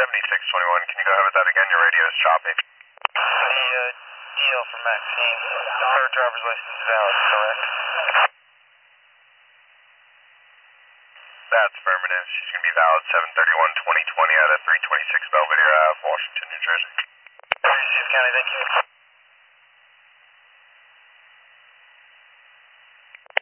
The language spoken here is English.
7621, can you go ahead with that again? Your radio is choppy. The DL for Maxine. Her driver's license is valid, correct? That's affirmative. She's going to be valid 7/31/2020 out of 326 Belvedere Ave, Washington, New Jersey. County, thank you.